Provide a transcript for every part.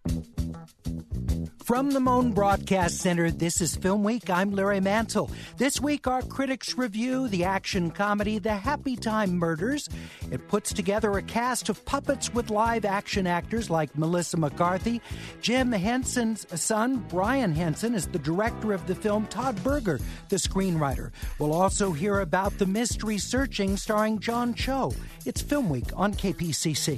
From the Moan Broadcast Center, this is Film Week. I'm Larry Mantle. This week, our critics review the action comedy The Happy Time Murders. It puts together a cast of puppets with live action actors like Melissa McCarthy. Jim Henson's son, Brian Henson, is the director of the film. Todd Berger, the screenwriter. We'll also hear about The Mystery Searching starring John Cho. It's Film Week on KPCC.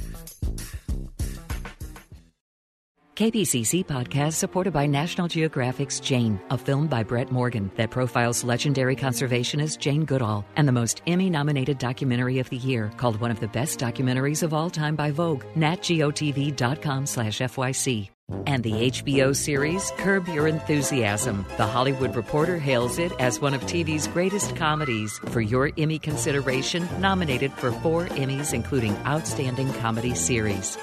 KPCC podcast supported by National Geographic's Jane, a film by Brett Morgan that profiles legendary conservationist Jane Goodall, and the most Emmy-nominated documentary of the year, called one of the best documentaries of all time by Vogue, natgeotv.com/FYC. And the HBO series Curb Your Enthusiasm. The Hollywood Reporter hails it as one of TV's greatest comedies. For your Emmy consideration, nominated for 4 Emmys, including Outstanding Comedy Series.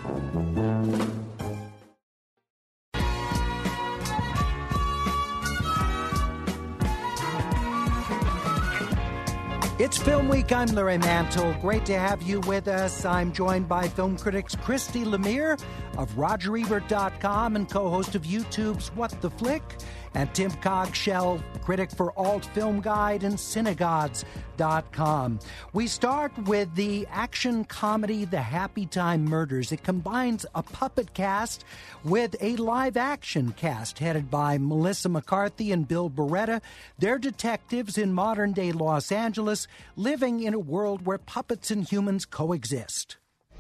It's Film Week. I'm Larry Mantle. Great to have you with us. I'm joined by film critics Christy Lemire of RogerEbert.com and co-host of YouTube's What the Flick, and Tim Cogshell, critic for Alt Film Guide and Synagogues.com. We start with the action comedy The Happy Time Murders. It combines a puppet cast with a live action cast headed by Melissa McCarthy and Bill Beretta. They're detectives in modern-day Los Angeles, living in a world where puppets and humans coexist.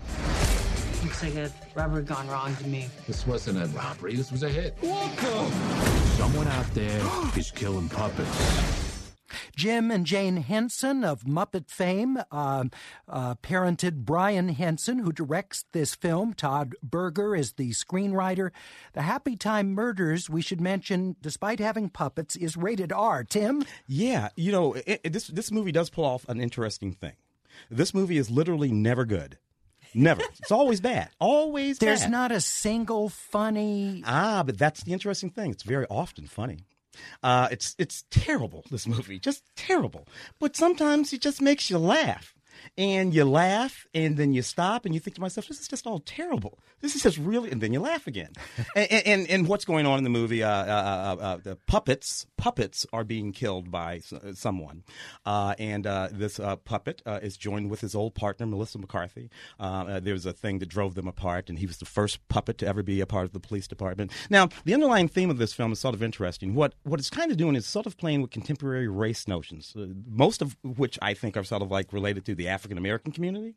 Looks like a robbery gone wrong to me. This wasn't a robbery. This was a hit. Welcome! Someone out there is killing puppets. Jim and Jane Henson of Muppet fame parented Brian Henson, who directs this film. Todd Berger is the screenwriter. The Happy Time Murders, we should mention, despite having puppets, is rated R. Tim? Yeah, you know, this movie does pull off an interesting thing. This movie is literally never good. Never. It's always bad. Always bad. There's not a single funny... But that's the interesting thing. It's very often funny. It's terrible, this movie. Just terrible. But sometimes it just makes you laugh. And you laugh, and then you stop, and you think to myself, this is just all terrible. This is just really... And then you laugh again. and what's going on in the movie, the puppets are being killed by someone. And this puppet is joined with his old partner, Melissa McCarthy. There's a thing that drove them apart, and he was the first puppet to ever be a part of the police department. Now, the underlying theme of this film is sort of interesting. What it's kind of doing is sort of playing with contemporary race notions, most of which I think are sort of like related to the African-American community.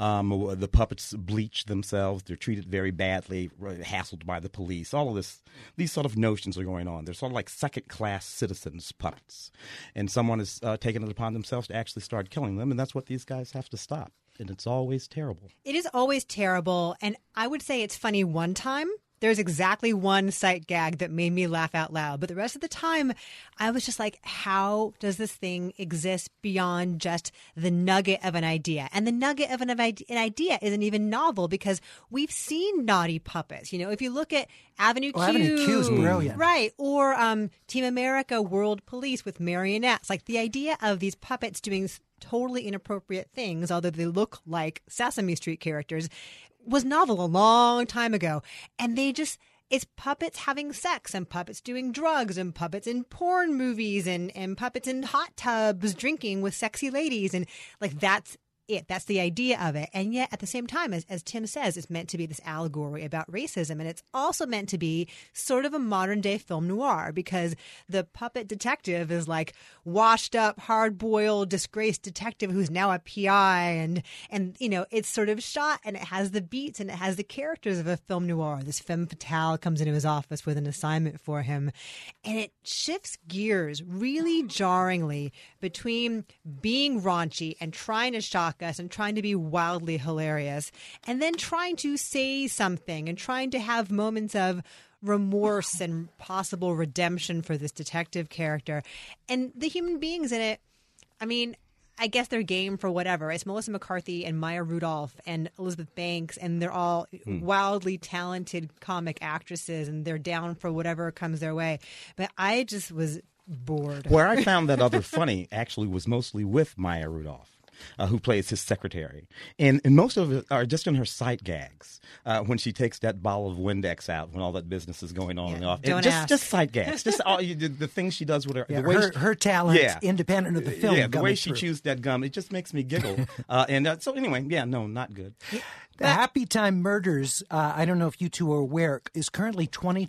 The puppets bleach themselves. They're treated very badly, hassled by the police. All of these sort of notions are going on. They're sort of like second-class citizens puppets. And someone has taken it upon themselves to actually start killing them, and that's what these guys have to stop. And it's always terrible. It is always terrible, and I would say it's funny one time. There's exactly one sight gag that made me laugh out loud. But the rest of the time, I was just like, how does this thing exist beyond just the nugget of an idea? And the nugget of an idea isn't even novel because we've seen naughty puppets. You know, if you look at Avenue Q. Avenue Q is brilliant. Right. Or Team America World Police with marionettes. Like the idea of these puppets doing totally inappropriate things, although they look like Sesame Street characters, was novel a long time ago. And it's puppets having sex and puppets doing drugs and puppets in porn movies and puppets in hot tubs drinking with sexy ladies. And like, that's it. That's the idea of it. And yet at the same time, as Tim says, it's meant to be this allegory about racism. And it's also meant to be sort of a modern day film noir because the puppet detective is like washed up, hard boiled, disgraced detective who's now a PI. And, you know, it's sort of shot and it has the beats and it has the characters of a film noir. This femme fatale comes into his office with an assignment for him. And it shifts gears really jarringly between being raunchy and trying to shock us and trying to be wildly hilarious, and then trying to say something and trying to have moments of remorse and possible redemption for this detective character. And the human beings in it, I mean, I guess they're game for whatever. It's Melissa McCarthy and Maya Rudolph and Elizabeth Banks, and they're all wildly talented comic actresses, and they're down for whatever comes their way. But I just was bored. Where I found that other funny actually was mostly with Maya Rudolph. who plays his secretary. And most of it are just in her sight gags when she takes that bottle of Windex out when all that business is going on and off. Don't just, ask. Just sight gags. Just all the things she does with her. Yeah, the way her talent, yeah. independent of the film. Yeah, the way coming she through. chews that gum, it just makes me giggle. So anyway, yeah, no, not good. The Happy Time Murders, I don't know if you two are aware, is currently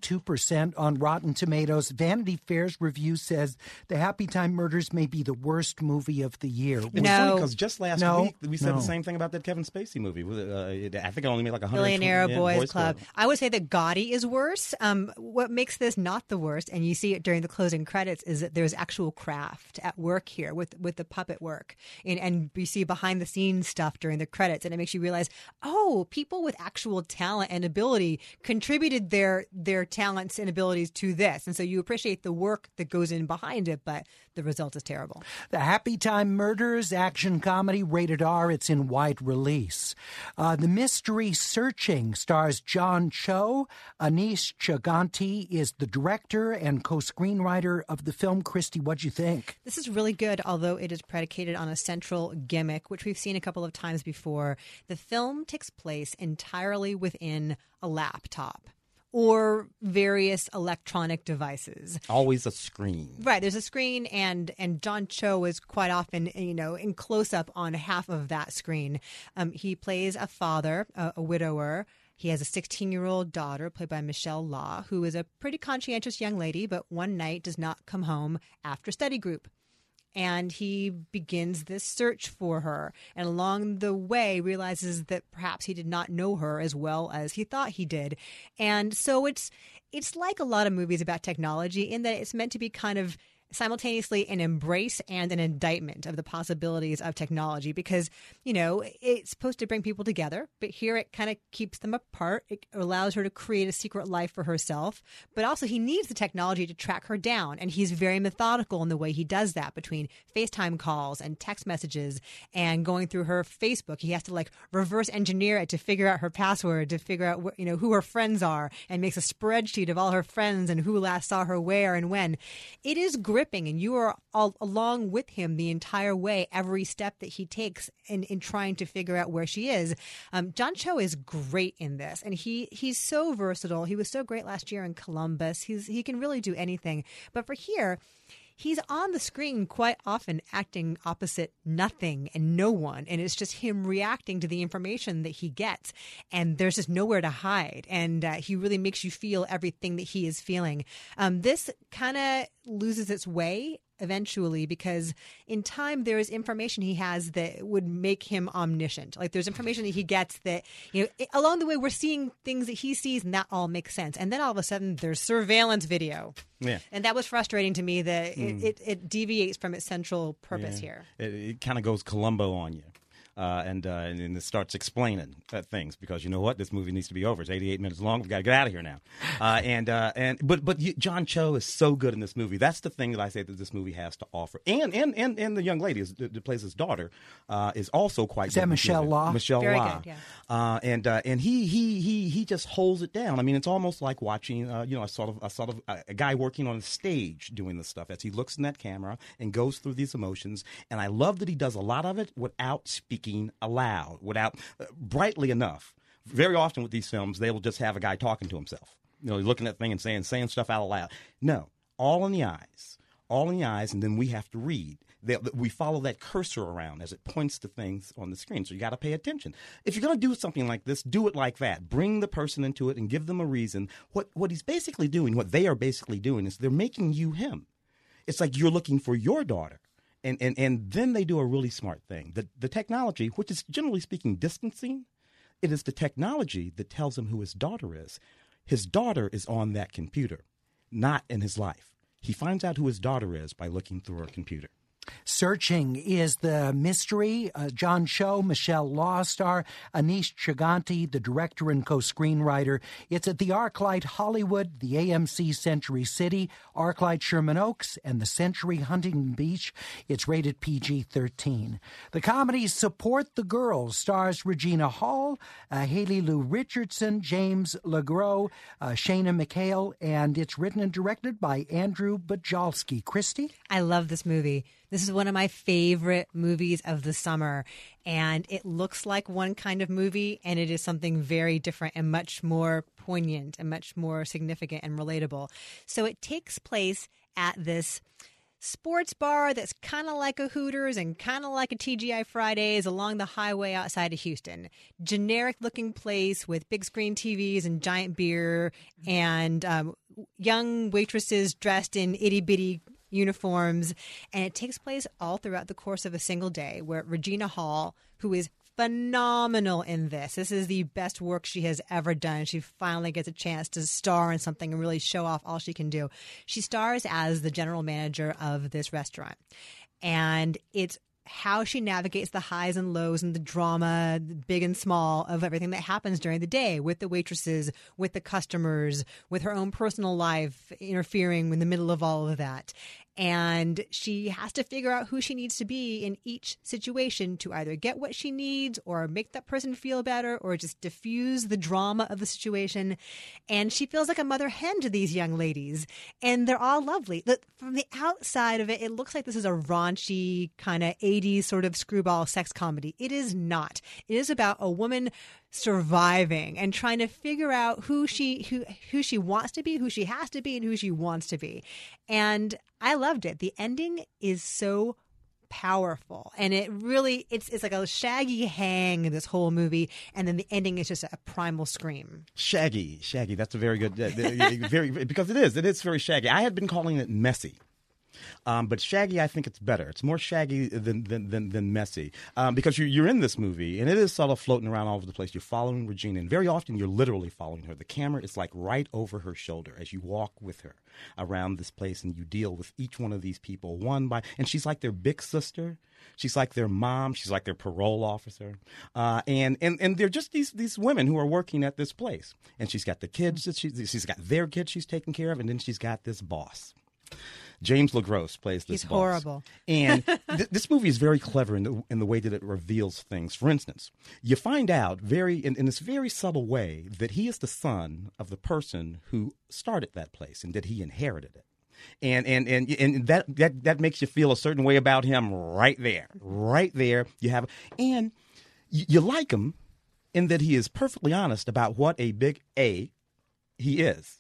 22% on Rotten Tomatoes. Vanity Fair's review says The Happy Time Murders may be the worst movie of the year. It's No. funny because just last No. week we said No. the same thing about that Kevin Spacey movie. I think it only made like 120. Billionaire Yeah, Boys Club. I would say that Gotti is worse. What makes this not the worst, and you see it during the closing credits, is that there's actual craft at work here with the puppet work. And you see behind the scenes stuff during the credits, and it makes you realize, oh, people with actual talent and ability contributed their talents and abilities to this. And so you appreciate the work that goes in behind it, but the result is terrible. The Happy Time Murders, action comedy, rated R. It's in wide release. The Mystery Searching stars John Cho. Anish Chaganty is the director and co-screenwriter of the film. Christy, what'd you think? This is really good, although it is predicated on a central gimmick, which we've seen a couple of times before. The film takes place entirely within a laptop or various electronic devices. Always a screen. Right, there's a screen, and John Cho is quite often, in close-up on half of that screen. He plays a father, a widower. He has a 16-year-old daughter, played by Michelle Law, who is a pretty conscientious young lady, but one night does not come home after study group. And he begins this search for her, and along the way realizes that perhaps he did not know her as well as he thought he did. And so it's like a lot of movies about technology in that it's meant to be kind of simultaneously an embrace and an indictment of the possibilities of technology, because, it's supposed to bring people together, but here it kind of keeps them apart. It allows her to create a secret life for herself, but also he needs the technology to track her down. And he's very methodical in the way he does that between FaceTime calls and text messages and going through her Facebook. He has to reverse engineer it to figure out her password, to figure out who her friends are, and makes a spreadsheet of all her friends and who last saw her where and when. It is gripping, and you are all along with him the entire way, every step that he takes in trying to figure out where she is. John Cho is great in this, and he's so versatile. He was so great last year in Columbus. He can really do anything. But for here, he's on the screen quite often acting opposite nothing and no one. And it's just him reacting to the information that he gets. And there's just nowhere to hide. And he really makes you feel everything that he is feeling. This kind of loses its way eventually, because in time there is information he has that would make him omniscient. There's information that he gets that, along the way we're seeing things that he sees, and that all makes sense. And then all of a sudden there's surveillance video. Yeah. And that was frustrating to me that it deviates from its central purpose here. It kind of goes Columbo on you. And it starts explaining things, because you know what, this movie needs to be over. It's 88 minutes long. We got to get out of here now. But John Cho is so good in this movie. That's the thing that I say that this movie has to offer. And the young lady that plays his daughter is also quite Is good. that Michelle Law? Michelle Very Law. good, yeah. And he just holds it down. I mean, it's almost like watching a guy working on a stage doing this stuff as he looks in that camera and goes through these emotions. And I love that he does a lot of it without speaking aloud, without brightly enough. Very often with these films, they will just have a guy talking to himself, looking at things and saying stuff out loud. No, all in the eyes, and then we have to read. We follow that cursor around as it points to things on the screen. So you got to pay attention. If you're going to do something like this, do it like that. Bring the person into it and give them a reason. What he's basically doing, what they are basically doing, is they're making you him. It's like you're looking for your daughter. And then they do a really smart thing. The technology, which is generally speaking distancing, it is the technology that tells him who his daughter is. His daughter is on that computer, not in his life. He finds out who his daughter is by looking through her computer. Searching is the mystery. John Cho, Michelle Law star, Anish Chaganty, the director and co-screenwriter. It's at the ArcLight Hollywood, the AMC Century City, ArcLight Sherman Oaks, and the Century Huntington Beach. It's rated PG-13. The comedy Support the Girls stars Regina Hall, Haley Lou Richardson, James LeGros, Shana McHale, and it's written and directed by Andrew Bajolski. Christy? I love this movie. This is one of my favorite movies of the summer, and it looks like one kind of movie, and it is something very different and much more poignant and much more significant and relatable. So it takes place at this sports bar that's kind of like a Hooters and kind of like a TGI Fridays along the highway outside of Houston. Generic looking place with big screen TVs and giant beer and young waitresses dressed in itty bitty uniforms. And it takes place all throughout the course of a single day, where Regina Hall, who is phenomenal in this. This is the best work she has ever done. She finally gets a chance to star in something and really show off all she can do. She stars as the general manager of this restaurant. And it's how she navigates the highs and lows and the drama, big and small, of everything that happens during the day with the waitresses, with the customers, with her own personal life interfering in the middle of all of that. And she has to figure out who she needs to be in each situation to either get what she needs or make that person feel better or just diffuse the drama of the situation. And she feels like a mother hen to these young ladies. And they're all lovely. From the outside of it, it looks like this is a raunchy kind of 80s sort of screwball sex comedy. It is not. It is about a woman surviving and trying to figure out who she wants to be, who she has to be, and who she wants to be. And I loved it. The ending is so powerful, and it really it's like a Shaggy hang in this whole movie, and then the ending is just a primal scream. Shaggy. That's a very good, very, because it is very Shaggy. I had been calling it messy. But Shaggy, I think it's better. It's more Shaggy than messy, because you're in this movie, and it is sort of floating around all over the place. You're following Regina, and very often you're literally following her. The camera is like right over her shoulder as you walk with her around this place, and you deal with each one of these people one by, and she's like their big sister. She's like their mom. She's like their parole officer, and they're just these women who are working at this place. And she's got the kids that she's got their kids she's taking care of, and then she's got this boss. James LaGrosse plays this He's boss. horrible. And this movie is very clever in the way that it reveals things. For instance, you find out in this very subtle way that he is the son of the person who started that place and that he inherited it. And that makes you feel a certain way about him right there. Right there. And you like him in that he is perfectly honest about what a big A he is.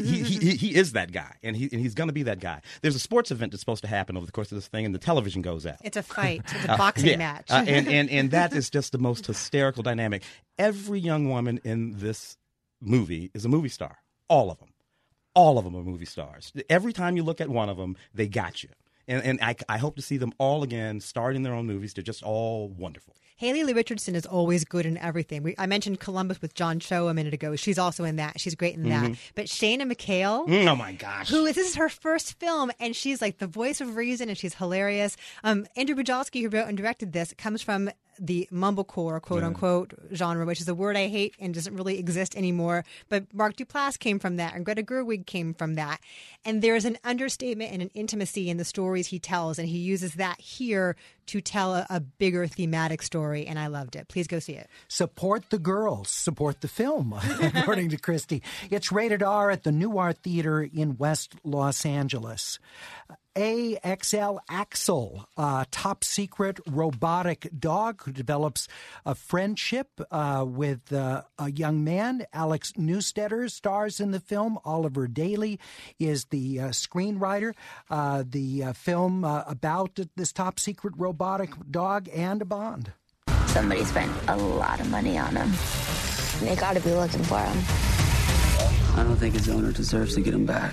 He is that guy, and he's going to be that guy. There's a sports event that's supposed to happen over the course of this thing, and the television goes out. It's a fight. It's a boxing match. And that is just the most hysterical dynamic. Every young woman in this movie is a movie star. All of them. All of them are movie stars. Every time you look at one of them, they got you. And I hope to see them all again, starring their own movies. They're just all wonderful. Haley Lee Richardson is always good in everything. I mentioned Columbus with John Cho a minute ago. She's also in that. She's great in that. But Shana McHale. Oh, my gosh. This is her first film, and she's like the voice of reason, and she's hilarious. Andrew Bujalski, who wrote and directed this, comes from the mumblecore, quote-unquote, genre, which is a word I hate and doesn't really exist anymore. But Mark Duplass came from that, and Greta Gerwig came from that. And there's an understatement and an intimacy in the stories he tells, and he uses that here to tell a bigger thematic story, and I loved it. Please go see it. Support the girls. Support the film, according to Christy. It's rated R at the New Art Theater in West Los Angeles. AXL Axel, a top-secret robotic dog who develops a friendship with a young man. Alex Newstetter stars in the film. Oliver Daly is the screenwriter. The film about this top-secret robotic dog and a bond. Somebody spent a lot of money on him. They got to be looking for him. I don't think his owner deserves to get him back.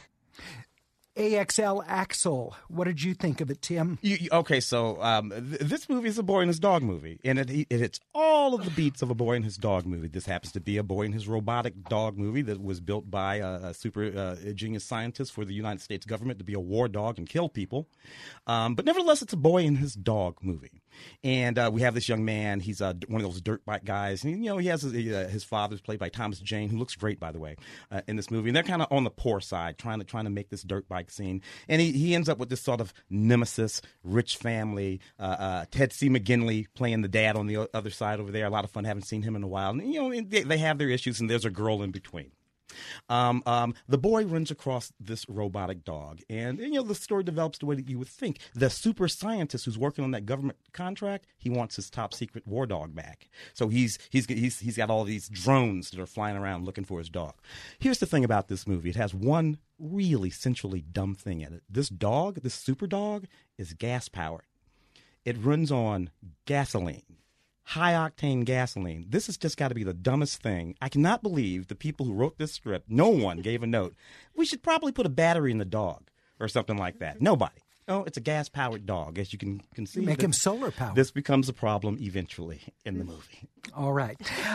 AXL Axel. What did you think of it, Tim? Okay, so this movie is a boy and his dog movie, and it hits all of the beats of a boy and his dog movie. This happens to be a boy and his robotic dog movie that was built by a super genius scientist for the United States government to be a war dog and kill people. But nevertheless, it's a boy and his dog movie. And we have this young man. He's one of those dirt bike guys. And, he has his father's played by Thomas Jane, who looks great, by the way, in this movie. And they're kind of on the poor side, trying to make this dirt bike scene. And he ends up with this sort of nemesis, rich family. Ted C. McGinley playing the dad on the other side over there. A lot of fun. Haven't seen him in a while. And, they have their issues, and there's a girl in between. The boy runs across this robotic dog, and the story develops the way that you would think. The super scientist who's working on that government contract, he wants his top secret war dog back. So he's got all these drones that are flying around looking for his dog. Here's the thing about this movie: it has one really centrally dumb thing in it. This dog, this super dog, is gas powered. It runs on gasoline. High-octane gasoline. This has just got to be the dumbest thing. I cannot believe the people who wrote this script, no one gave a note. We should probably put a battery in the dog or something like that. Nobody. Oh, it's a gas-powered dog. As you can see. Make him solar-powered. This becomes a problem eventually in the movie. All right.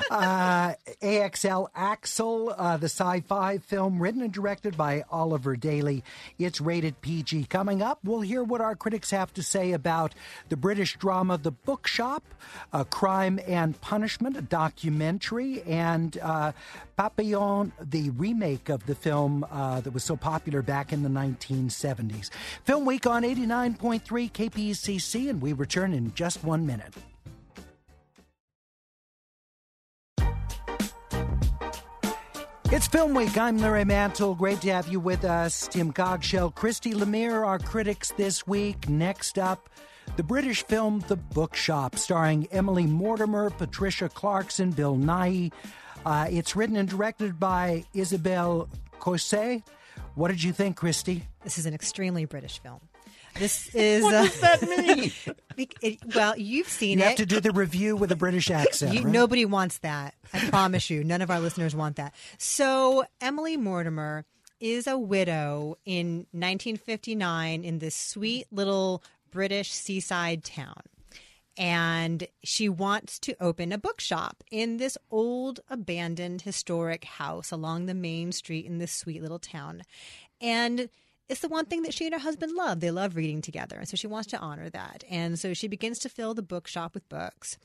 AXL Axel, the sci-fi film written and directed by Oliver Daly. It's rated PG. Coming up, we'll hear what our critics have to say about the British drama The Bookshop, Crime and Punishment, a documentary, and Papillon, the remake of the film that was so popular back in the 1970s. Film Week on 89.3 KPCC, and we return in just 1 minute. It's Film Week. I'm Larry Mantle. Great to have you with us. Tim Cogshell, Christy Lemire, our critics this week. Next up, the British film The Bookshop, starring Emily Mortimer, Patricia Clarkson, Bill Nighy. It's written and directed by Isabelle Cossé. What did you think, Christy? This is an extremely British film. This is. What does that mean? Well, you've seen it. You it. have to do the review with a British accent. Right? Nobody wants that. I promise you. None of our listeners want that. So, Emily Mortimer is a widow in 1959 in this sweet little British seaside town. And she wants to open a bookshop in this old, abandoned, historic house along the main street in this sweet little town. And it's the one thing that she and her husband love. They love reading together. And so she wants to honor that. And so she begins to fill the bookshop with books.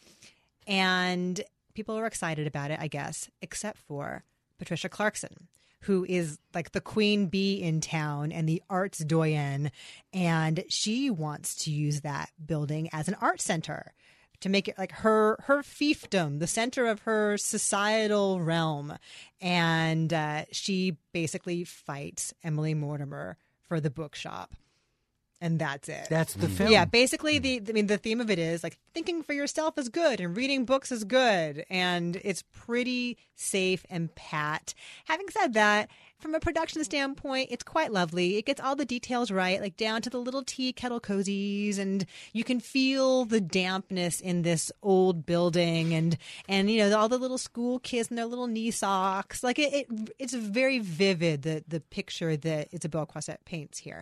And people are excited about it, I guess, except for Patricia Clarkson, who is like the queen bee in town and the arts doyen. And she wants to use that building as an art center to make it like her fiefdom, the center of her societal realm. And she basically fights Emily Mortimer for the bookshop. And that's it. That's the film. Yeah, basically the theme of it is like thinking for yourself is good and reading books is good. And it's pretty safe and pat. Having said that, from a production standpoint, it's quite lovely. It gets all the details right, like down to the little tea kettle cozies, and you can feel the dampness in this old building, and all the little school kids in their little knee socks. Like it's very vivid, the picture that Isabelle Cossé paints here.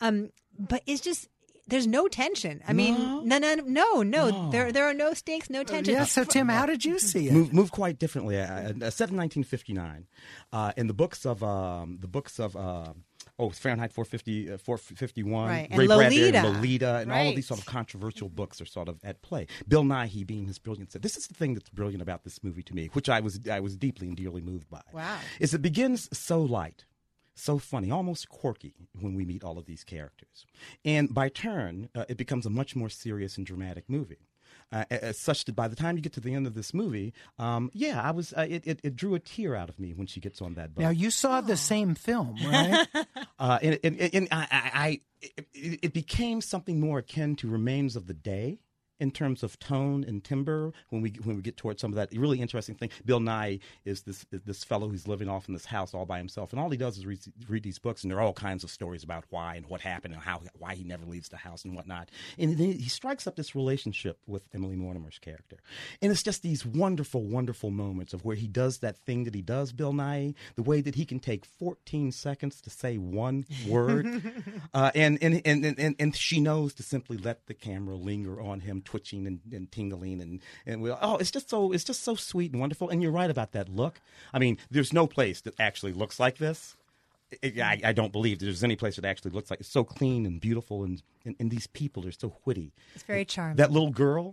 But it's just. There's no tension. I mean, no. There are no stakes, no tension. Yeah. So, Tim, how did you see it? Move quite differently. Set in 1959, in the books of Fahrenheit 451, right. Ray Lolita. Bradbury, Lolita, and right. all of these sort of controversial books are sort of at play. Bill Nighy, being his brilliance, said, "This is the thing that's brilliant about this movie to me, which I was deeply and dearly moved by. Wow, is it begins so light." So funny, almost quirky when we meet all of these characters. And by turn, it becomes a much more serious and dramatic movie. Such that by the time you get to the end of this movie, it drew a tear out of me when she gets on that boat. Now, you saw the same film, right? It became something more akin to Remains of the Day in terms of tone and timbre when we get towards some of that really interesting thing. Bill Nighy is this fellow who's living off in this house all by himself, and all he does is read these books, and there are all kinds of stories about why and what happened and why he never leaves the house and whatnot. And then he strikes up this relationship with Emily Mortimer's character, and it's just these wonderful, wonderful moments of where he does that thing that he does, Bill Nighy, the way that he can take 14 seconds to say one word, and she knows to simply let the camera linger on him, twitching and tingling, and it's just so sweet and wonderful. And you're right about that look. I mean, there's no place that actually looks like this. I don't believe there's any place that actually looks like it's so clean and beautiful, and these people are so witty. It's very charming. That little girl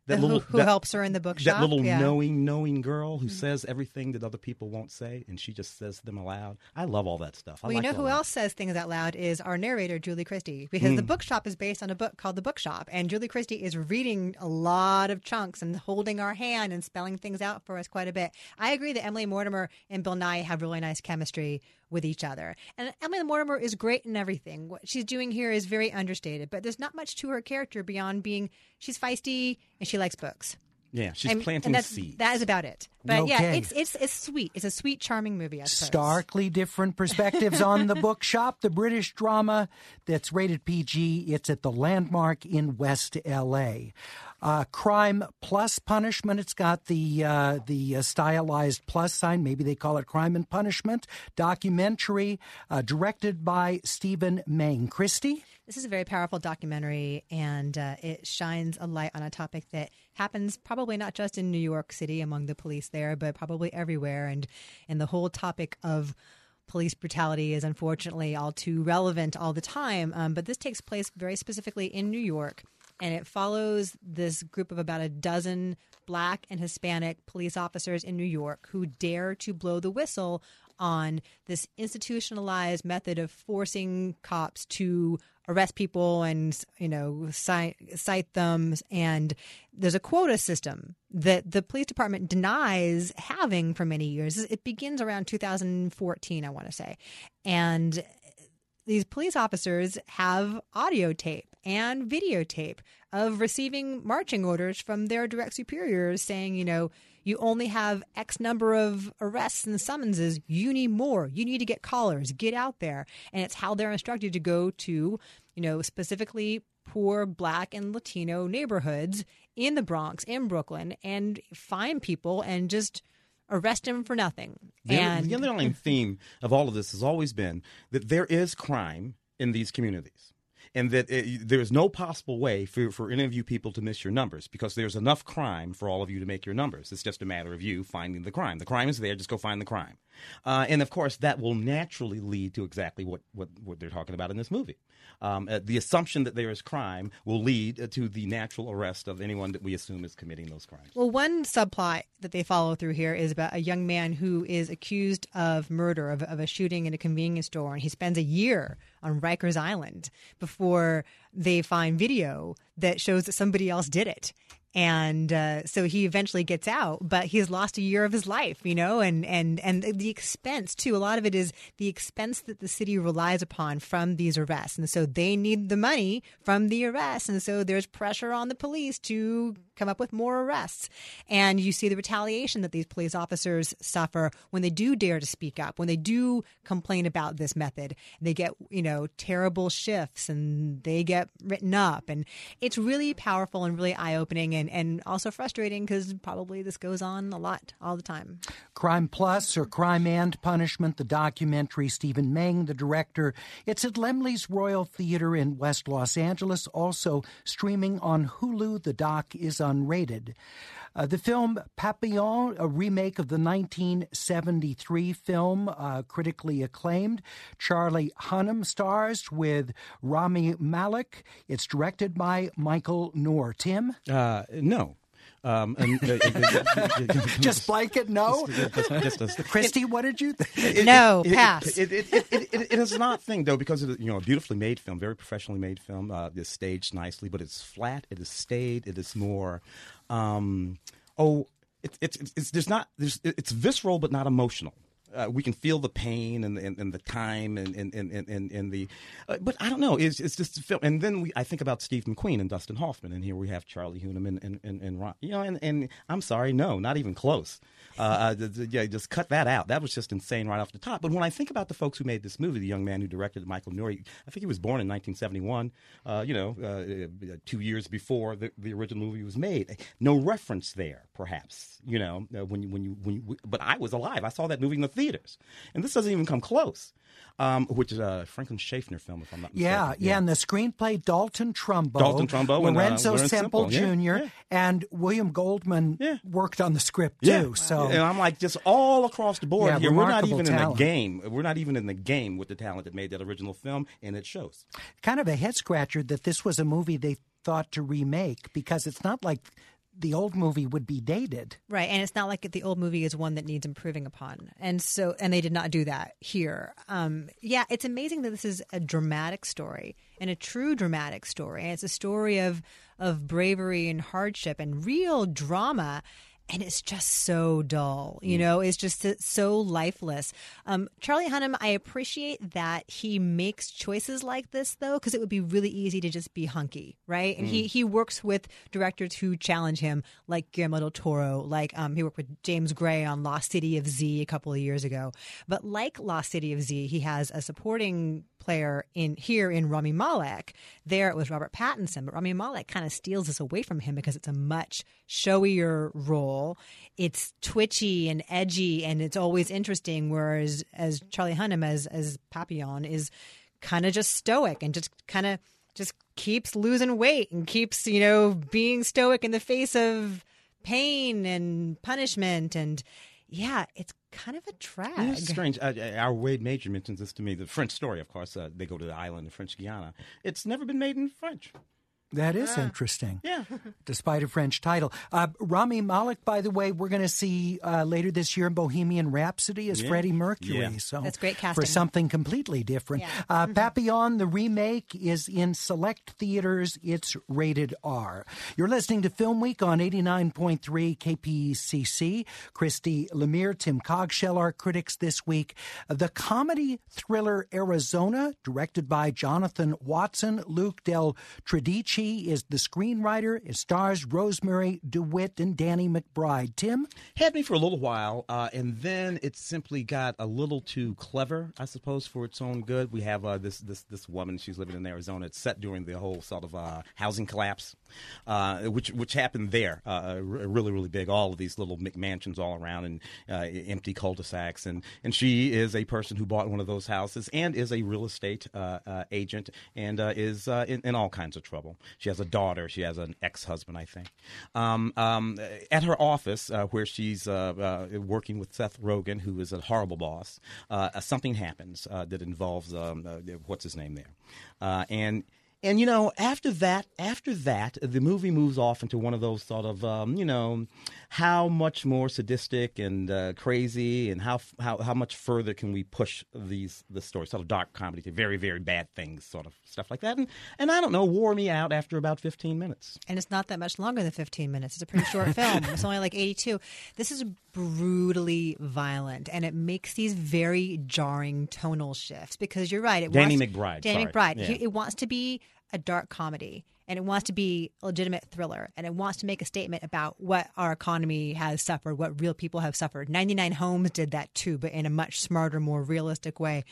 who helps her in the bookshop. That little knowing girl who says everything that other people won't say, and she just says them aloud. I love all that stuff. Well, you know who else says things out loud is our narrator, Julie Christie, because the bookshop is based on a book called The Bookshop, and Julie Christie is reading a lot of chunks and holding our hand and spelling things out for us quite a bit. I agree that Emily Mortimer and Bill Nighy have really nice chemistry with each other. And Emily Mortimer is great in everything. What she's doing here is very understated, but there's not much to her character beyond being she's feisty and she likes books. Yeah, she's planting seeds. That is about it. But Okay. yeah, it's sweet. It's a sweet, charming movie, I suppose. Starkly different perspectives on The Bookshop, the British drama that's rated PG. It's at the Landmark in West L.A. Crime plus punishment. It's got the stylized plus sign. Maybe they call it Crime and Punishment. Documentary directed by Stephen Meng. Christy? This is a very powerful documentary, and it shines a light on a topic that happens probably not just in New York City among the police there, but probably everywhere. And the whole topic of police brutality is unfortunately all too relevant all the time. But this takes place very specifically in New York, and it follows this group of about a dozen Black and Hispanic police officers in New York who dare to blow the whistle on this institutionalized method of forcing cops to arrest people and, cite them. And there's a quota system that the police department denies having for many years. It begins around 2014, I want to say. And these police officers have audio tape and videotape of receiving marching orders from their direct superiors saying, you only have X number of arrests and summonses. You need more. You need to get callers. Get out there. And it's how they're instructed to go to, specifically poor Black and Latino neighborhoods in the Bronx, in Brooklyn, and find people and just arrest them for nothing. The underlying theme of all of this has always been that there is crime in these communities. And that there is no possible way for any of you people to miss your numbers because there's enough crime for all of you to make your numbers. It's just a matter of you finding the crime. The crime is there. Just go find the crime. And, of course, that will naturally lead to exactly what they're talking about in this movie. The assumption that there is crime will lead to the natural arrest of anyone that we assume is committing those crimes. Well, one subplot that they follow through here is about a young man who is accused of murder, of a shooting in a convenience store, and he spends a year on Rikers Island before they find video that shows that somebody else did it. And so he eventually gets out, but he's lost a year of his life, and the expense, too. A lot of it is the expense that the city relies upon from these arrests. And so they need the money from the arrests. And so there's pressure on the police to come up with more arrests. And you see the retaliation that these police officers suffer when they do dare to speak up, when they do complain about this method. They get, terrible shifts and they get written up. And it's really powerful and really eye-opening and also frustrating because probably this goes on a lot all the time. Crime Plus or Crime and Punishment, the documentary, Stephen Meng, the director. It's at Laemmle's Royal Theater in West Los Angeles, also streaming on Hulu. The doc is unrated. The film Papillon, a remake of the 1973 film, critically acclaimed. Charlie Hunnam stars with Rami Malek. It's directed by Michael Noor. Tim? No. Just blanket no? Christy, what did you think? No, pass. It is an odd thing, though, because it's a beautifully made film, very professionally made film. It's staged nicely, but it's flat. It is staid. It is more... it's visceral but not emotional. We can feel the pain and the time and the but I don't know. It's just a film. And then I think about Steve McQueen and Dustin Hoffman, and here we have Charlie Hunnam and Ron. And I'm sorry, no, not even close. Just cut that out. That was just insane right off the top. But when I think about the folks who made this movie, the young man who directed Michael Noor, I think he was born in 1971. 2 years before the original movie was made. No reference there, perhaps. But I was alive. I saw that movie in the theaters, and this doesn't even come close. Which is a Franklin Schaffner film, if I'm not mistaken. Yeah, and the screenplay, Dalton Trumbo, Lorenzo Semple Jr., and William Goldman worked on the script, too. So, and I'm like, just all across the board here, we're not even talent. in the game. We're not even in the game with the talent that made that original film, and it shows. Kind of a head-scratcher that this was a movie they thought to remake, because it's not like the old movie would be dated. Right, and it's not like the old movie is one that needs improving upon, and they did not do that here. Yeah, it's amazing that this is a dramatic story and a true dramatic story, and it's a story of bravery and hardship and real drama. And it's just so dull, it's just so lifeless. Charlie Hunnam, I appreciate that he makes choices like this, though, because it would be really easy to just be hunky, right? And he works with directors who challenge him, like Guillermo del Toro, like he worked with James Gray on Lost City of Z a couple of years ago. But like Lost City of Z, he has a supporting player in Rami Malek. There it was Robert Pattinson, but Rami Malek kind of steals this away from him because it's a much showier role. It's twitchy and edgy, and it's always interesting. Whereas as Charlie Hunnam as Papillon is kind of just stoic and just keeps losing weight and keeps being stoic in the face of pain and punishment. And yeah, it's kind of a drag. It's strange. Our Wade Major mentions this to me. The French Story, of course. They go to the island in French Guiana. It's never been made in French. That is interesting. Yeah. Despite a French title. Rami Malek, by the way, we're going to see later this year in Bohemian Rhapsody as Freddie Mercury. Yeah. So that's great casting. For something completely different. Yeah. Papillon, the remake, is in select theaters. It's rated R. You're listening to Film Week on 89.3 KPCC. Christy Lemire, Tim Cogshell, our critics this week. The comedy thriller Arizona, directed by Jonathan Watson. Luke Del Tredici is the screenwriter. It stars Rosemary DeWitt and Danny McBride. Tim? Had me for a little while, and then it simply got a little too clever, I suppose, for its own good. We have this woman. She's living in Arizona. It's set during the whole sort of housing collapse, which happened there. Really, really big. All of these little McMansions all around and empty cul-de-sacs. And she is a person who bought one of those houses and is a real estate agent and is in all kinds of trouble. She has a daughter. She has an ex-husband, I think. At her office, where she's working with Seth Rogen, who is a horrible boss, something happens that involves what's his name there, and after that, the movie moves off into one of those sort of, how much more sadistic and crazy, and how much further can we push the story, sort of dark comedy to very, very bad things, sort of stuff like that. And I don't know, wore me out after about 15 minutes. And it's not that much longer than 15 minutes. It's a pretty short film. It's only like 82. This is brutally violent, and it makes these very jarring tonal shifts because you're right. Danny McBride. Yeah. It wants to be a dark comedy, and it wants to be a legitimate thriller, and it wants to make a statement about what our economy has suffered, what real people have suffered. 99 Homes did that too, but in a much smarter, more realistic way.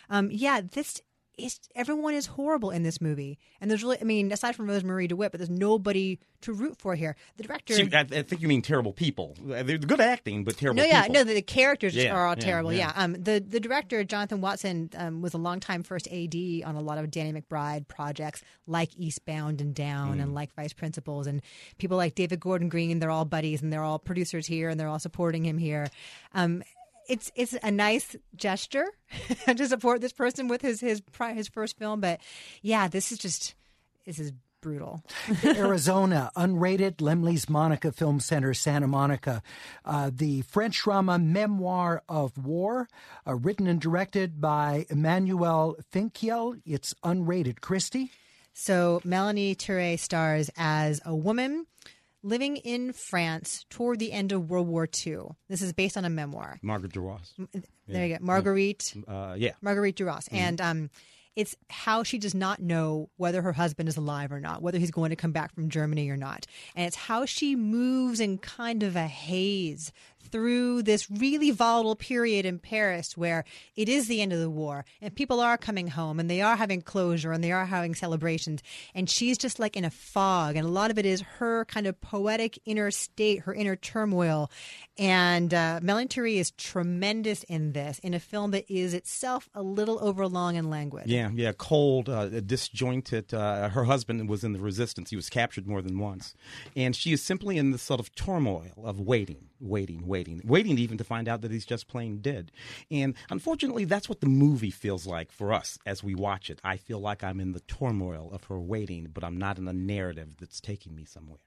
Everyone is horrible in this movie. And there's really, aside from Rosemary DeWitt, but there's nobody to root for here. The director... See, I think you mean terrible people. They're good acting, but terrible people. No, the characters are all terrible, yeah. The director, Jonathan Watson, was a longtime first AD on a lot of Danny McBride projects, like Eastbound and Down and like Vice Principals. And people like David Gordon Green, they're all buddies, and they're all producers here, and they're all supporting him here. It's a nice gesture to support this person with his first film, but yeah, this is brutal. Arizona, unrated, Lemley's Monica Film Center, Santa Monica. The French drama Memoir of War, written and directed by Emmanuel Finkiel. It's unrated. Christy? So Melanie Ture stars as a woman living in France toward the end of World War II. This is based on a memoir. Marguerite Duras. There you go. Marguerite. Marguerite Duras. Mm-hmm. And it's how she does not know whether her husband is alive or not, whether he's going to come back from Germany or not. And it's how she moves in kind of a haze through this really volatile period in Paris where it is the end of the war and people are coming home and they are having closure and they are having celebrations. And she's just like in a fog. And a lot of it is her kind of poetic inner state, her inner turmoil. And Melanie Ture is tremendous in this, in a film that is itself a little overlong and languid. Yeah, cold, disjointed. Her husband was in the resistance. He was captured more than once. And she is simply in this sort of turmoil of waiting even to find out that he's just plain dead. And unfortunately, that's what the movie feels like for us as we watch it. I feel like I'm in the turmoil of her waiting, but I'm not in a narrative that's taking me somewhere.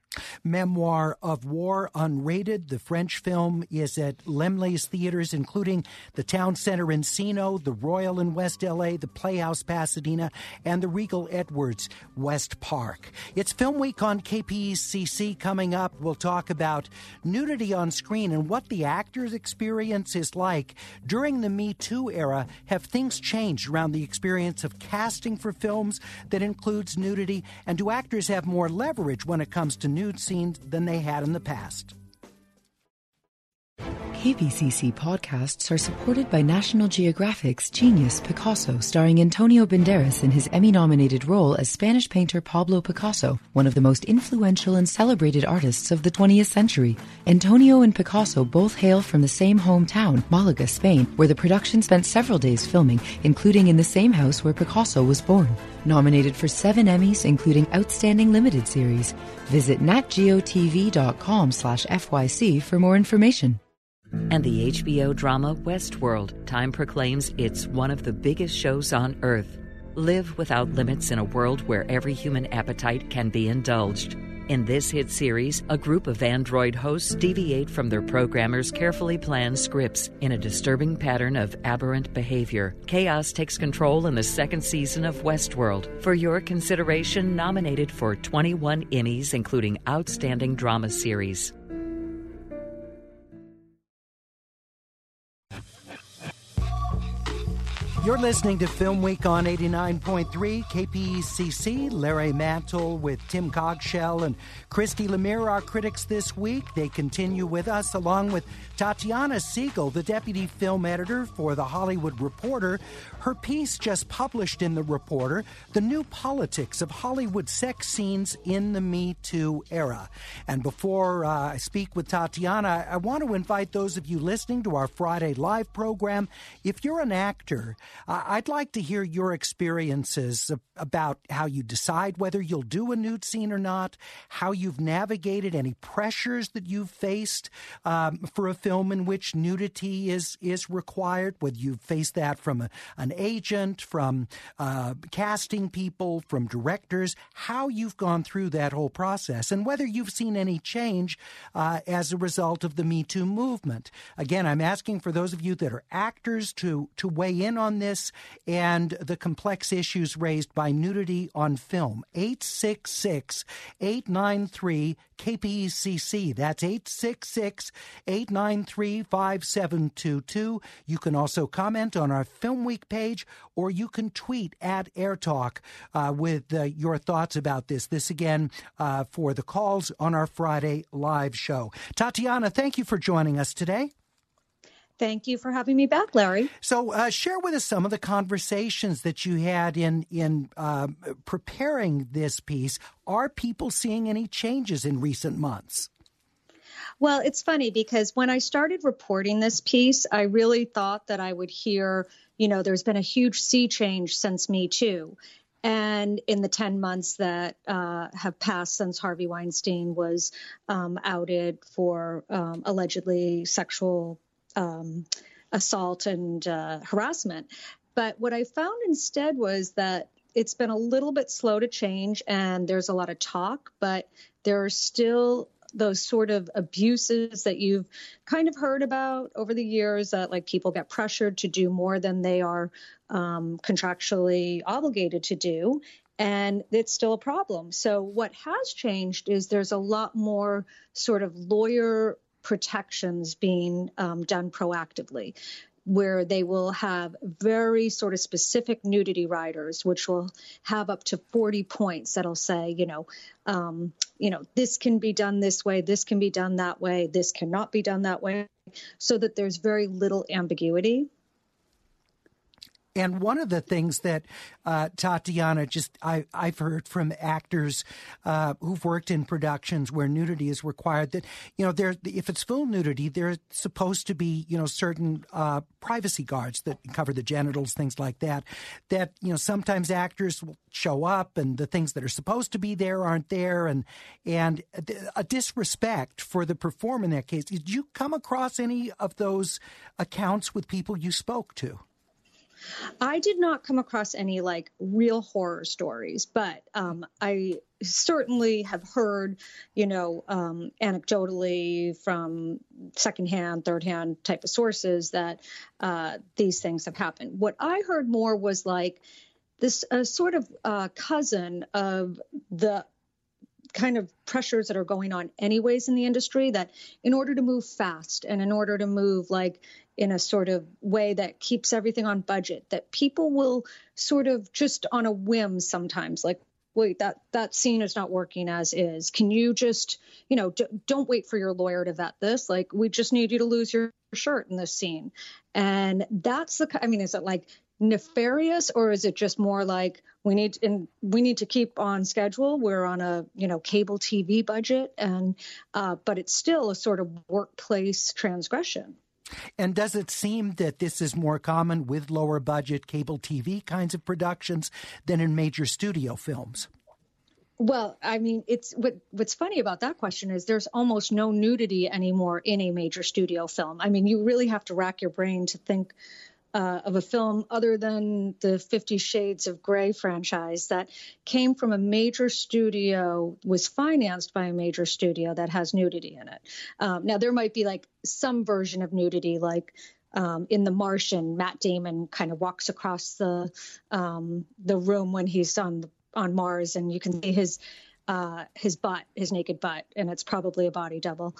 Memoir of War Unrated. The French film is at Laemmle's theaters, including the Town Center Encino, the Royal in West L.A., the Playhouse Pasadena, and the Regal Edwards West Park. It's Film Week on KPCC coming up. We'll talk about nudity on screen and what the actor's experience is like during the Me Too era. Have things changed around the experience of casting for films that includes nudity? And do actors have more leverage when it comes to nude scenes than they had in the past? KPCC podcasts are supported by National Geographic's Genius Picasso, starring Antonio Banderas in his Emmy-nominated role as Spanish painter Pablo Picasso, one of the most influential and celebrated artists of the 20th century. Antonio and Picasso both hail from the same hometown, Malaga, Spain, where the production spent several days filming, including in the same house where Picasso was born. Nominated for 7 Emmys, including Outstanding Limited Series. Visit natgeotv.com/FYC for more information. And the HBO drama Westworld, Time proclaims it's one of the biggest shows on Earth. Live without limits in a world where every human appetite can be indulged. In this hit series, a group of android hosts deviate from their programmers' carefully planned scripts in a disturbing pattern of aberrant behavior. Chaos takes control in the second season of Westworld. For your consideration, nominated for 21 Emmys, including Outstanding Drama Series. You're listening to Film Week on 89.3 KPCC. Larry Mantle with Tim Cogshell and Christy Lemire, our critics this week. They continue with us, along with Tatiana Siegel, the deputy film editor for The Hollywood Reporter. Her piece just published in The Reporter, The New Politics of Hollywood Sex Scenes in the Me Too Era. And before I speak with Tatiana, I want to invite those of you listening to our Friday live program. If you're an actor, I'd like to hear your experiences about how you decide whether you'll do a nude scene or not, how you've navigated any pressures that you've faced for a film in which nudity is required, whether you've faced that from an agent, from casting people, from directors, how you've gone through that whole process, and whether you've seen any change as a result of the Me Too movement. Again, I'm asking for those of you that are actors to weigh in on this and the complex issues raised by nudity on film. 866-893-KPCC. That's 866-893-5722. You can also comment on our Film Week page, or you can tweet at AirTalk with your thoughts about this. This, again, for the calls on our Friday live show. Tatiana, thank you for joining us today. Thank you for having me back, Larry. So share with us some of the conversations that you had in preparing this piece. Are people seeing any changes in recent months? Well, it's funny because when I started reporting this piece, I really thought that I would hear, there's been a huge sea change since Me Too. And in the 10 months that have passed since Harvey Weinstein was outed for allegedly sexual assault and harassment. But what I found instead was that it's been a little bit slow to change, and there's a lot of talk, but there are still those sort of abuses that you've kind of heard about over the years, that like people get pressured to do more than they are contractually obligated to do. And it's still a problem. So what has changed is there's a lot more sort of lawyer protections being done proactively, where they will have very sort of specific nudity riders, which will have up to 40 points that'll say, this can be done this way, this can be done that way, this cannot be done that way, so that there's very little ambiguity. And one of the things that, Tatiana, I've heard from actors who've worked in productions where nudity is required, that, if it's full nudity, there's supposed to be, certain privacy guards that cover the genitals, things like that, sometimes actors will show up and the things that are supposed to be there aren't there, and a disrespect for the performer in that case. Did you come across any of those accounts with people you spoke to? I did not come across any like real horror stories, but I certainly have heard, anecdotally from secondhand, thirdhand type of sources that these things have happened. What I heard more was like this sort of cousin of the kind of pressures that are going on anyways in the industry, that in order to move fast and in order to move like in a sort of way that keeps everything on budget, that people will sort of just on a whim sometimes like, wait, that scene is not working as is. Can you just, don't wait for your lawyer to vet this. Like, we just need you to lose your shirt in this scene. And that's is it like nefarious, or is it just more like we need to keep on schedule? We're on a cable TV budget, and but it's still a sort of workplace transgression. And does it seem that this is more common with lower budget cable TV kinds of productions than in major studio films? Well, it's what's funny about that question is there's almost no nudity anymore in a major studio film. You really have to rack your brain to think of a film other than the 50 Shades of Grey franchise that came from a major studio, was financed by a major studio that has nudity in it. Now, there might be like some version of nudity, like in The Martian, Matt Damon kind of walks across the room when he's on Mars, and you can see his butt, his naked butt, and it's probably a body double.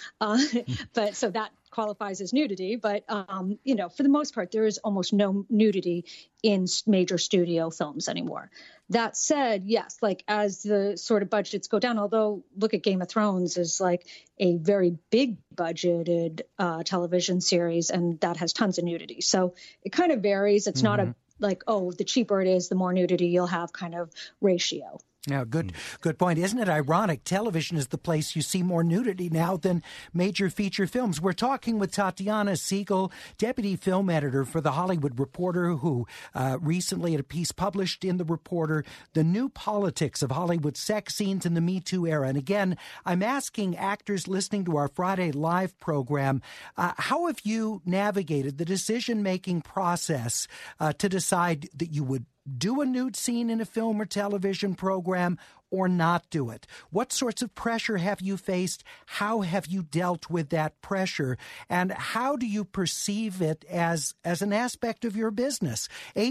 But so that qualifies as nudity. But, for the most part, there is almost no nudity in major studio films anymore. That said, yes, like as the sort of budgets go down, although look at Game of Thrones is like a very big budgeted television series, and that has tons of nudity. So it kind of varies. It's not a like, the cheaper it is, the more nudity you'll have kind of ratio. Yeah, good point. Isn't it ironic? Television is the place you see more nudity now than major feature films. We're talking with Tatiana Siegel, deputy film editor for The Hollywood Reporter, who recently had a piece published in The Reporter, The New Politics of Hollywood Sex Scenes in the Me Too Era. And again, I'm asking actors listening to our Friday Live program, how have you navigated the decision-making process to decide that you would do a nude scene in a film or television program or not do it? What sorts of pressure have you faced? How have you dealt with that pressure? And how do you perceive it as an aspect of your business?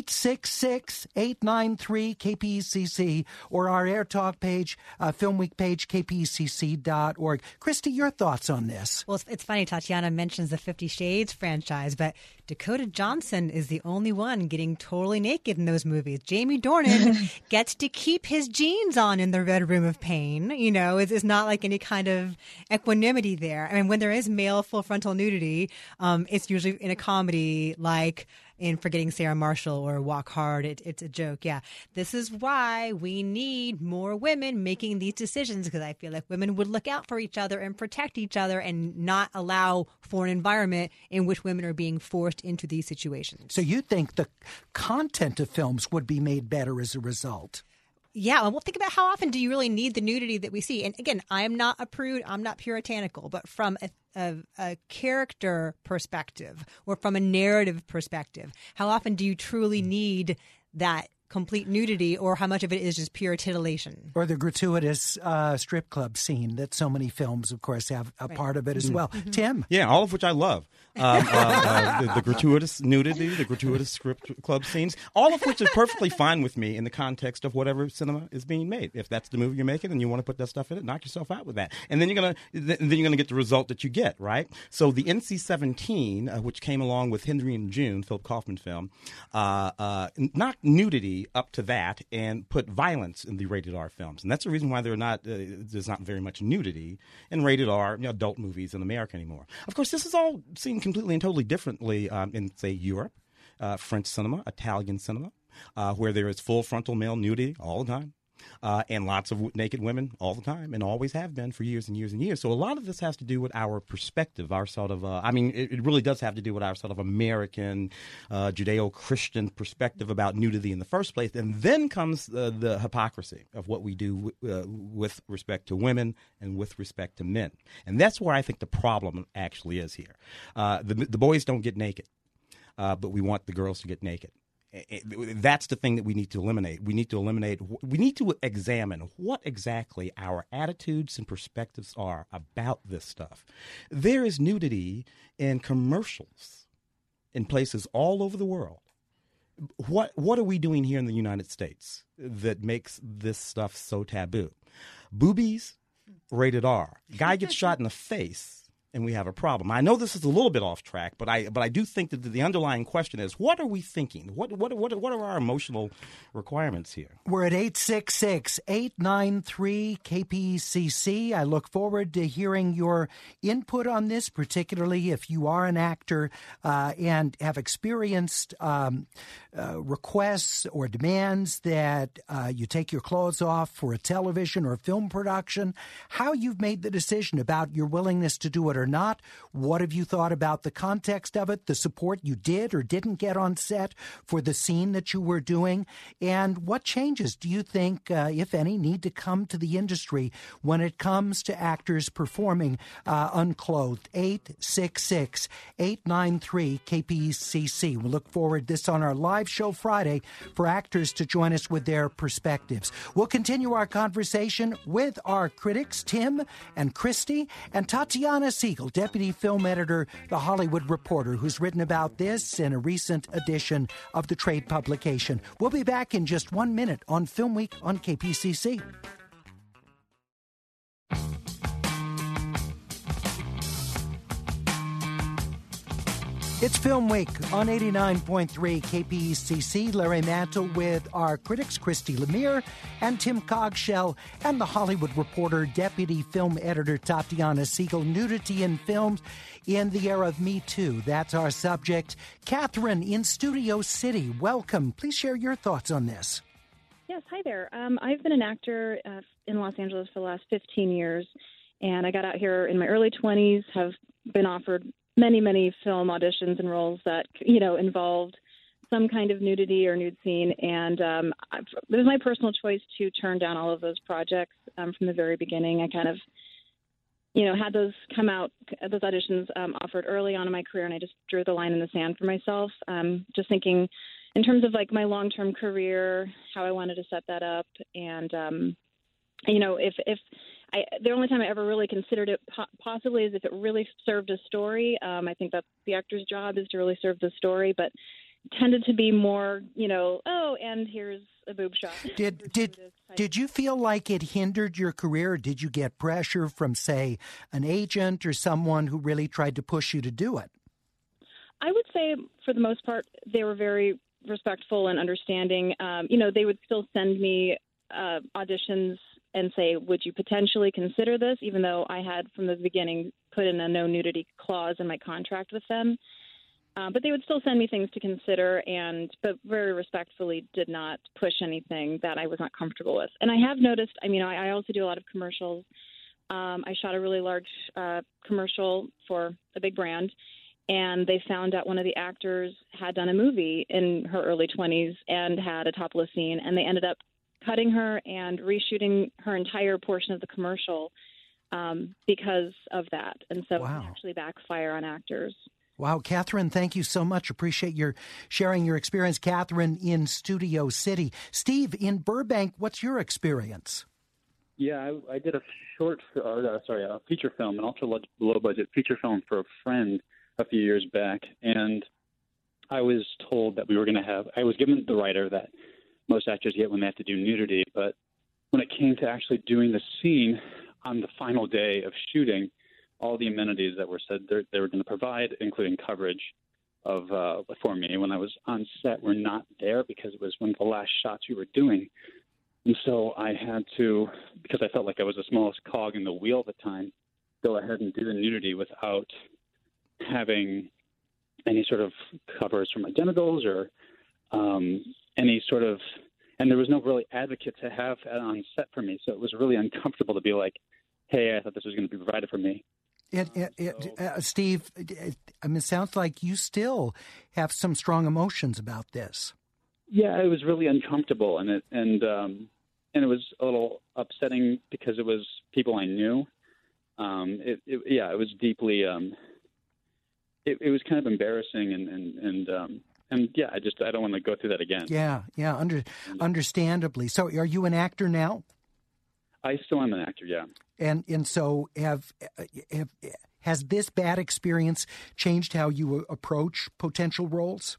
866-893-KPCC or our Air Talk page, Film Week page, kpcc.org. Christy, your thoughts on this? Well, it's funny. Tatiana mentions the 50 Shades franchise, but Dakota Johnson is the only one getting totally naked in those movies. Jamie Dornan gets to keep his jeans on in the Red Room of Pain. It's not like any kind of equanimity there. When there is male full frontal nudity, it's usually in a comedy like in Forgetting Sarah Marshall or Walk Hard. It's a joke. Yeah. This is why we need more women making these decisions, because I feel like women would look out for each other and protect each other and not allow for an environment in which women are being forced into these situations. So you think the content of films would be made better as a result? Yeah, well, think about how often do you really need the nudity that we see? And again, I am not a prude, I'm not puritanical, but from a character perspective or from a narrative perspective, how often do you truly need that complete nudity, or how much of it is just pure titillation? Or the gratuitous strip club scene that so many films, of course, have a part of it as well. Tim? Yeah, all of which I love. The gratuitous nudity, the gratuitous strip club scenes, all of which is perfectly fine with me in the context of whatever cinema is being made. If that's the movie you're making and you want to put that stuff in it, knock yourself out with that. And then you're gonna get the result that you get, right? So the NC-17, which came along with Henry and June, Philip Kaufman film, knocked nudity up to that and put violence in the rated R films. And that's the reason why there's not very much nudity in rated R adult movies in America anymore. Of course, this is all seen completely and totally differently in, say, Europe, French cinema, Italian cinema, where there is full frontal male nudity all the time. And lots of naked women all the time, and always have been for years and years and years. So a lot of this has to do with our perspective, our sort of, it really does have to do with our sort of American, Judeo-Christian perspective about nudity in the first place. And then comes the hypocrisy of what we do with respect to women and with respect to men. And that's where I think the problem actually is here. The boys don't get naked. But we want the girls to get naked. That's the thing that we need to eliminate. We need to examine what exactly our attitudes and perspectives are about this stuff. There is nudity in commercials in places all over the world. What are we doing here in the United States that makes this stuff so taboo? Boobies, rated R. Guy gets shot in the face, and we have a problem. I know this is a little bit off track, but I do think that the underlying question is, what are we thinking? What are our emotional requirements here? We're at 866-893-KPCC. I look forward to hearing your input on this, particularly if you are an actor and have experienced requests or demands that you take your clothes off for a television or film production, how you've made the decision about your willingness to do it or not. What have you thought about the context of it, the support you did or didn't get on set for the scene that you were doing, and what changes do you think, if any, need to come to the industry when it comes to actors performing unclothed? 866-893-KPCC. We look forward this on our live show Friday for actors to join us with their perspectives. We'll continue our conversation with our critics, Tim and Christy, and Tatiana Siegel, deputy film editor, The Hollywood Reporter, who's written about this in a recent edition of the trade publication. We'll be back in just 1 minute on Film Week on KPCC. It's Film Week on 89.3 KPCC. Larry Mantle with our critics, Christy Lemire and Tim Cogshell, and The Hollywood Reporter, deputy film editor Tatiana Siegel. Nudity in films in the era of Me Too. That's our subject. Catherine in Studio City, welcome. Please share your thoughts on this. Yes, hi there. I've been an actor in Los Angeles for the last 15 years, and I got out here in my early 20s, have been offered many film auditions and roles that, involved some kind of nudity or nude scene. And it was my personal choice to turn down all of those projects from the very beginning. I kind of, had those come out, those auditions offered early on in my career, and I just drew the line in the sand for myself, just thinking in terms of like my long-term career, how I wanted to set that up. And, the only time I ever really considered it possibly is if it really served a story. I think that the actor's job is to really serve the story, but tended to be more, and here's a boob shot. Did you feel like it hindered your career? Or did you get pressure from, say, an agent or someone who really tried to push you to do it? I would say for the most part, they were very respectful and understanding. They would still send me auditions and say, would you potentially consider this, even though I had from the beginning put in a no nudity clause in my contract with them. But they would still send me things to consider, but very respectfully did not push anything that I was not comfortable with. And I have noticed, I also do a lot of commercials. I shot a really large commercial for a big brand, and they found out one of the actors had done a movie in her early 20s and had a topless scene, and they ended up cutting her and reshooting her entire portion of the commercial because of that. And so It can actually backfire on actors. Wow, Catherine, thank you so much. Appreciate your sharing your experience. Catherine in Studio City. Steve in Burbank, what's your experience? Yeah, I did a feature film, an ultra-low-budget feature film for a friend a few years back, and I was told that I was given the writer that most actors get when they have to do nudity, but when it came to actually doing the scene on the final day of shooting, all the amenities that were said they were going to provide, including coverage for me when I was on set, were not there because it was one of the last shots we were doing. And so I had to, because I felt like I was the smallest cog in the wheel at the time, go ahead and do the nudity without having any sort of covers for my genitals or any sort of, and there was no really advocate to have on set for me. So it was really uncomfortable to be like, hey, I thought this was going to be provided for me. Steve, it sounds like you still have some strong emotions about this. Yeah, it was really uncomfortable, and it was a little upsetting because it was people I knew. It was deeply. It was kind of embarrassing yeah, I don't want to go through that again. Yeah, understandably. So, are you an actor now? I still am an actor, yeah. And so has this bad experience changed how you approach potential roles?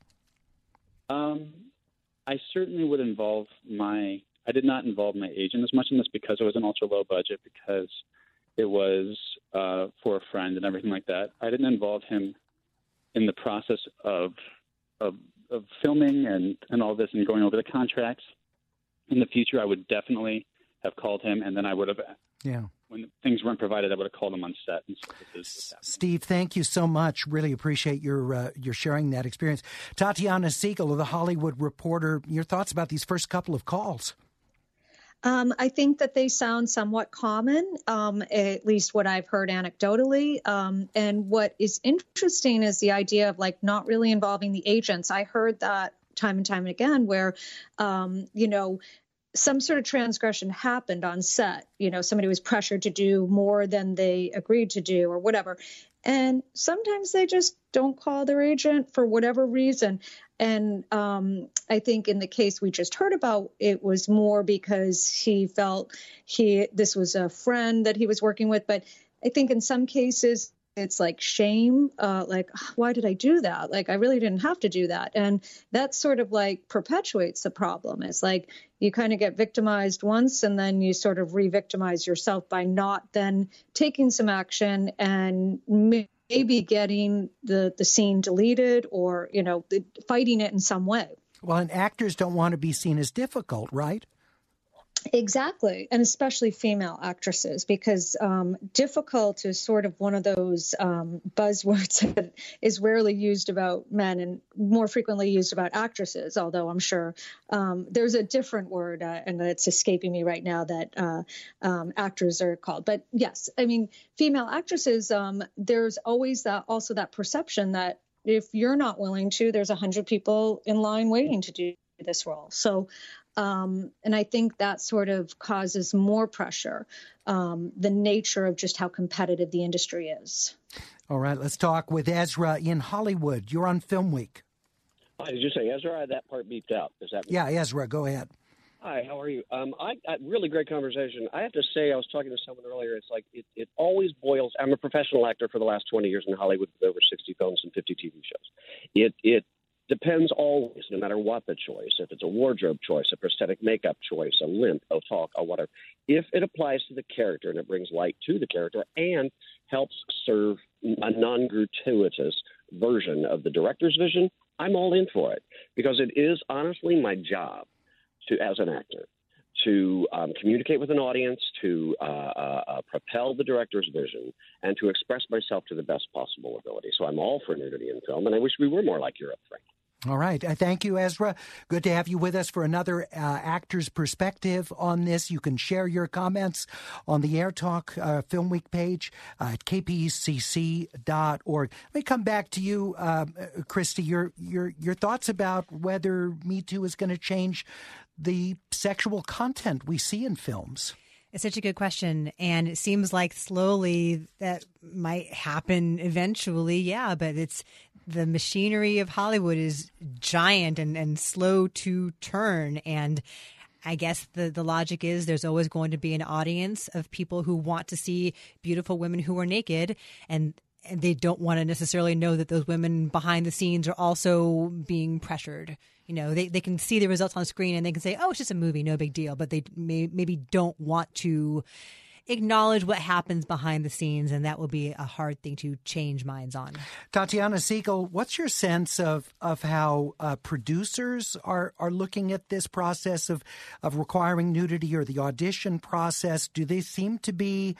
I certainly would I did not involve my agent as much in this because it was an ultra low budget, because it was for a friend and everything like that. I didn't involve him in the process of filming and all this and going over the contracts. In the future, I would definitely have called him, and then I would have, when things weren't provided, I would have called him on set. And Steve, thank you so much. Really appreciate your sharing that experience. Tatiana Siegel of The Hollywood Reporter, your thoughts about these first couple of calls? I think that they sound somewhat common, at least what I've heard anecdotally. And what is interesting is the idea of like not really involving the agents. I heard that time and time again where, some sort of transgression happened on set. Somebody was pressured to do more than they agreed to do or whatever. And sometimes they just don't call their agent for whatever reason. And I think in the case we just heard about, it was more because he felt this was a friend that he was working with. But I think in some cases it's like shame, like, why did I do that? Like, I really didn't have to do that. And that sort of like perpetuates the problem. It's like you kind of get victimized once and then you sort of re-victimize yourself by not then taking some action and maybe getting the scene deleted or, fighting it in some way. Well, and actors don't want to be seen as difficult, right? Exactly. And especially female actresses, because difficult is sort of one of those buzzwords that is rarely used about men and more frequently used about actresses, although I'm sure there's a different word, and it's escaping me right now, that actors are called. But yes, I mean, female actresses, there's always also that perception that if you're not willing to, there's 100 people in line waiting to do this role. So and I think that sort of causes more pressure, the nature of just how competitive the industry is. All right, let's talk with Ezra in Hollywood. You're on Film Week. Hi, did you say Ezra? I had that part beeped out. Is that? Yeah, Ezra, go ahead. Hi, how are you? I really great conversation. I have to say, I was talking to someone earlier. It's like it always boils. I'm a professional actor for the last 20 years in Hollywood with over 60 films and 50 TV shows. It depends always, no matter what the choice, if it's a wardrobe choice, a prosthetic makeup choice, a limp, a talk, or whatever. If it applies to the character and it brings light to the character and helps serve a non-gratuitous version of the director's vision, I'm all in for it, because it is honestly my job as an actor to communicate with an audience, to propel the director's vision, and to express myself to the best possible ability. So I'm all for nudity in film, and I wish we were more like Europe, frankly. All right. Thank you, Ezra. Good to have you with us for another actor's perspective on this. You can share your comments on the Air Talk Film Week page at kpcc.org. Let me come back to you, Christy. Your thoughts about whether Me Too is going to change the sexual content we see in films. It's such a good question, and it seems like slowly that might happen eventually, yeah, but the machinery of Hollywood is giant and slow to turn, and I guess the logic is there's always going to be an audience of people who want to see beautiful women who are naked, and they don't want to necessarily know that those women behind the scenes are also being pressured. They can see the results on screen and they can say, oh, it's just a movie, no big deal. But they maybe don't want to acknowledge what happens behind the scenes, and that will be a hard thing to change minds on. Tatiana Siegel, what's your sense of how producers are looking at this process of requiring nudity, or the audition process? Do they seem to be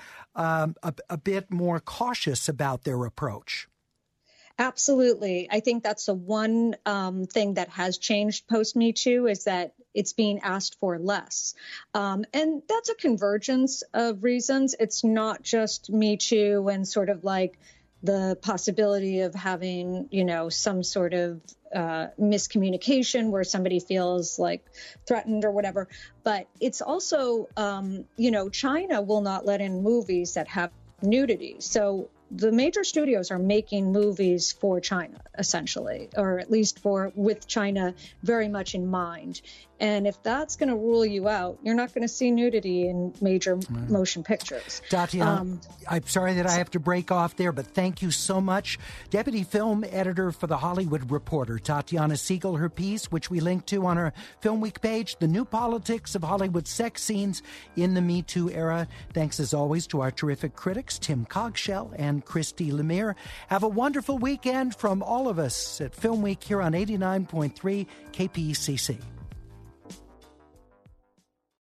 a bit more cautious about their approach? Absolutely. I think that's the one thing that has changed post Me Too, is that it's being asked for less. And that's a convergence of reasons. It's not just Me Too and sort of like the possibility of having, some sort of miscommunication where somebody feels like threatened or whatever. But it's also, China will not let in movies that have nudity. So the major studios are making movies for China, essentially, or at least with China very much in mind. And if that's going to rule you out, you're not going to see nudity in major motion pictures. Tatiana, I'm sorry that I have to break off there, but thank you so much. Deputy Film Editor for The Hollywood Reporter, Tatiana Siegel, her piece, which we link to on our Film Week page, The New Politics of Hollywood Sex Scenes in the Me Too Era. Thanks, as always, to our terrific critics, Tim Cogshell and Christy Lemire. Have a wonderful weekend from all of us at Film Week here on 89.3 KPCC.